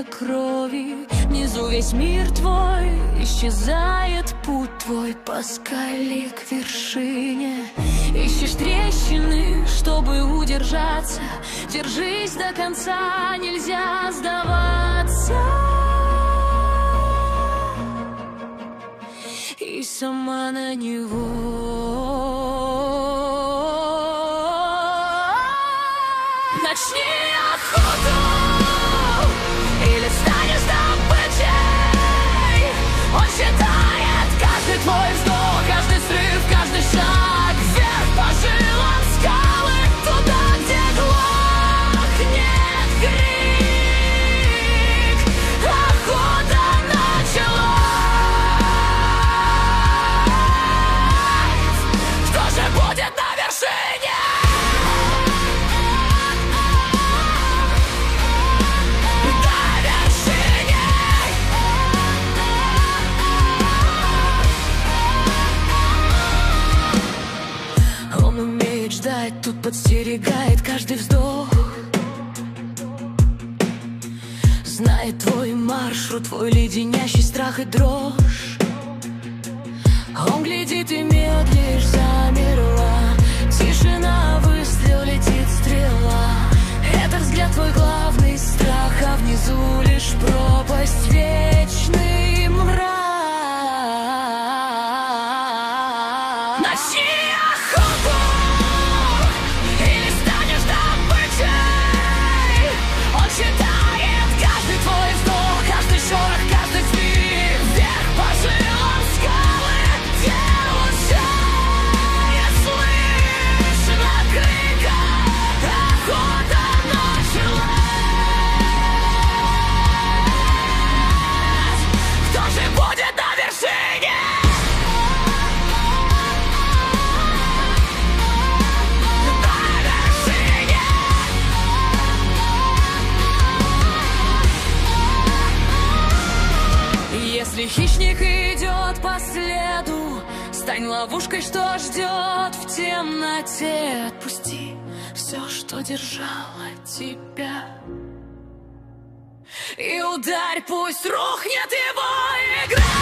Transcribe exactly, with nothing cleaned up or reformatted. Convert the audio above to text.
крови. Внизу весь мир твой, исчезает путь твой по скале к вершине. Ищешь трещины, чтобы удержаться. Держись до конца, нельзя сдаваться. И сама на него начни охоту, или станешь добычей. Он считает каждый твой вздох, каждый срыв, каждый шаг вверх по жилам скалы, туда, где глохнет крик. Охота началась. Кто же будет на вершине? Тут подстерегает каждый вздох. Знает твой маршрут, твой леденящий страх и дрожь. Он глядит и медлишь, замерла. Тишина, выстрел, летит стрела. Это взгляд твой главный страх, а внизу лишь пропасть, вечный мрак. Начни охоту, считает каждый твой вздох, каждый шорох, каждый звук вверх по жилам скалы, где уже не слышно крика. Охота началась. Кто же будет на вершине? Если хищник идет по следу, стань ловушкой, что ждет в темноте. Отпусти все, что держало тебя, и ударь, пусть рухнет его игра.